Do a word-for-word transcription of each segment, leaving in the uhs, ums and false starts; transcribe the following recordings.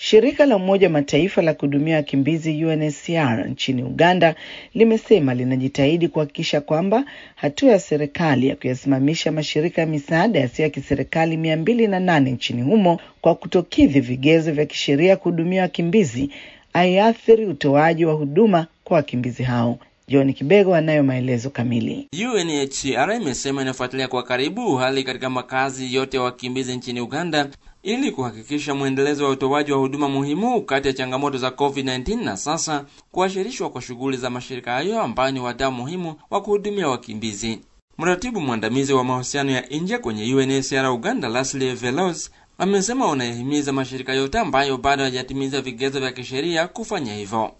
Shirika la Umoja wa Mataifa la kuhudumia wakimbizi U N H C R nchini Uganda limesema linajitahidi kuhakikisha kwamba hatua ya serikali ya kuyasimamisha mashirika ya misaada yasiyo ya kiserikali mia mbili na nane nchini humo kwa kutokidhi vigezo vya kisheria kuhudumia wakimbizi haiathiri utoaji wa huduma kwa wakimbizi hao. John Kibego anayo maelezo kamili. U N H C R imesema inafuatilia kwa karibu hali katika makazi yote ya wakimbizi nchini Uganda ili kuhakikisha muendelezo wa utoaji wa huduma muhimu kati ya changamoto za COVID nineteen na sasa kuashirishwa kwa shughuli za mashirika hayo ambayo ni wadau muhimu wa kuhudumia wakimbizi. Mratibu mwandamizi wa mahusiano ya nje kwenye U N H C R Uganda, Leslie Veloz, amesema wanahimiza mashirika yote ambayo bado hayajatimiza vigezo vya kisheria kufanya hivyo.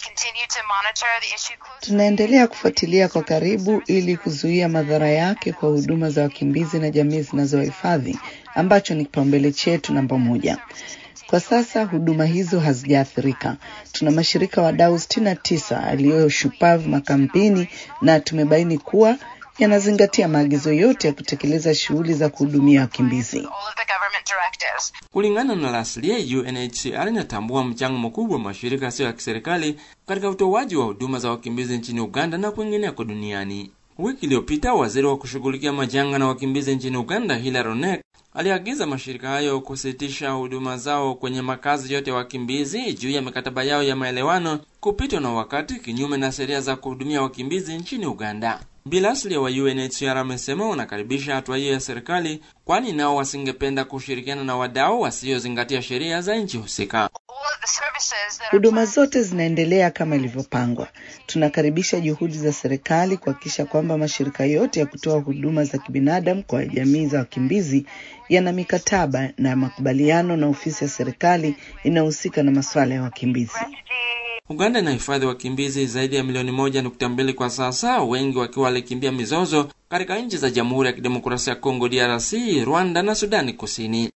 Tunaendelea kufuatilia kwa karibu ili kuzuia madhara yake kwa huduma za wakimbizi na jamii zinazohifadhi, ambacho ni kipaumbele chetu namba moja. Kwa sasa huduma hizo hazijaathirika. Tuna mashirika wadau sitini na tisa yaliyoshupavu makampeni na tumebaini kuwa yanazingatia maagizo yote ya kutekeleza shughuli za kuhudumia wakimbizi. Kulingana na Leslie, U N H C R inatambua mchango mkubwa wa mashirika yasiyo ya kiserikali katika utoaji wa huduma za wakimbizi nchini Uganda na kwingineko duniani. Wiki iliyopita, waziri wa kushughulikia majanga na wakimbizi nchini Uganda, Hilary Onek, aliagiza mashirika hayo kusitisha huduma zao kwenye makazi yote ya wakimbizi juu ya mikataba yao ya maelewano kupitwa na wakati kinyume na sheria za kuhudumia wakimbizi nchini Uganda. Bilasli wa U N H C R amesema wanakaribisha hatua hiyo ya serikali kwani nao wasingependa kushirikiana na wadau wasiozingatia sheria za nchi husika. Huduma zote zinaendelea kama ilivyopangwa. Tunakaribisha juhudi za serikali kuhakikisha kwamba mashirika yote ya kutoa huduma za kibinadamu kwa jamii za wakimbizi yana mikataba na makubaliano na ofisi ya serikali inayohusika na masuala ya wakimbizi. Uganda inahifadhi wakimbizi zaidi ya milioni moja nukta mbili kwa sasa, wengi wakiwa walikimbia mizozo katika nchi za Jamhuri ya Kidemokrasia ya Kongo D R C, Rwanda na Sudani Kusini.